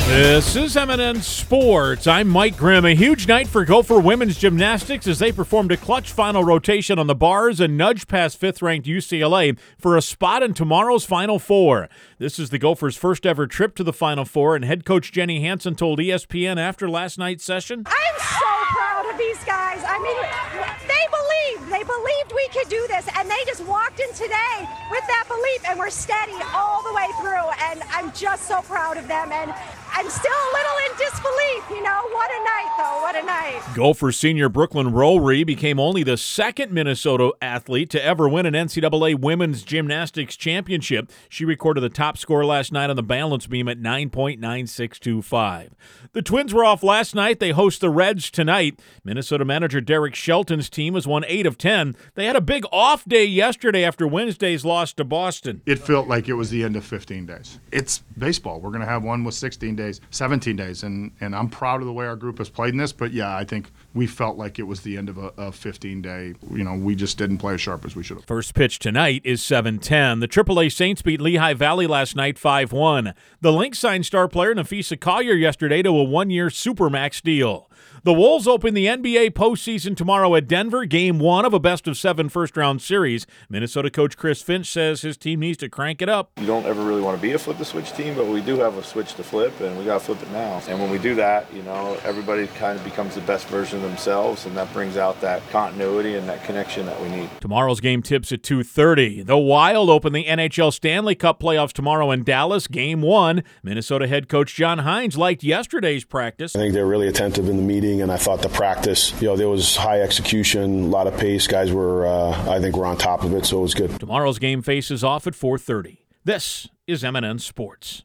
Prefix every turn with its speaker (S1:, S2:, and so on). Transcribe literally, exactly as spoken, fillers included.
S1: This is M and N Sports. I'm Mike Grimm. A huge night for Gopher women's gymnastics as they performed a clutch final rotation on the bars and nudged past fifth-ranked U C L A for a spot in tomorrow's Final Four. This is the Gophers' first ever trip to the Final Four, and head coach Jenny Hansen told E S P N after last night's session,
S2: I'm so proud of these guys. I mean, they believed. They believed we could do this, and they just walked in today with that belief, and we're steady all the way through, and I'm just so proud of them, and I'm still a little in disbelief, you know. What a night, though. What a night.
S1: Gopher senior Brooklyn Rowry became only the second Minnesota athlete to ever win an N C double A women's gymnastics championship. She recorded the top score last night on the balance beam at nine point nine six two five. The Twins were off last night. They host the Reds tonight. Minnesota manager Derek Shelton's team has won eight of ten. They had a big off day yesterday after Wednesday's loss to Boston.
S3: It felt like it was the end of fifteen days. It's baseball. We're going to have one with sixteen days, seventeen days, and, and I'm proud of the way our group has played in this, but yeah, I think we felt like it was the end of a, a fifteen-day. You know, we just didn't play as sharp as we should have.
S1: First pitch tonight is seven ten. The triple A Saints beat Lehigh Valley last night five one. The Lynx signed star player Nafisa Collier yesterday to a one-year Supermax deal. The Wolves open the N B A postseason tomorrow at Denver, game one of a best-of-seven first-round series. Minnesota coach Chris Finch says his team needs to crank it up.
S4: You don't ever really want to be a flip-the-switch team, but we do have a switch to flip, and we got to flip it now. And when we do that, you know, everybody kind of becomes the best version of themselves, and that brings out that continuity and that connection that we need.
S1: Tomorrow's game tips at two thirty. The Wild open the N H L Stanley Cup playoffs tomorrow in Dallas, game one. Minnesota head coach John Hines liked yesterday's practice.
S5: I think they're really attentive in the meeting, and I thought the practice, you know, there was high execution, a lot of pace. Guys were, uh, I think, were on top of it, so it was good.
S1: Tomorrow's game faces off at four thirty. This is M and N Sports.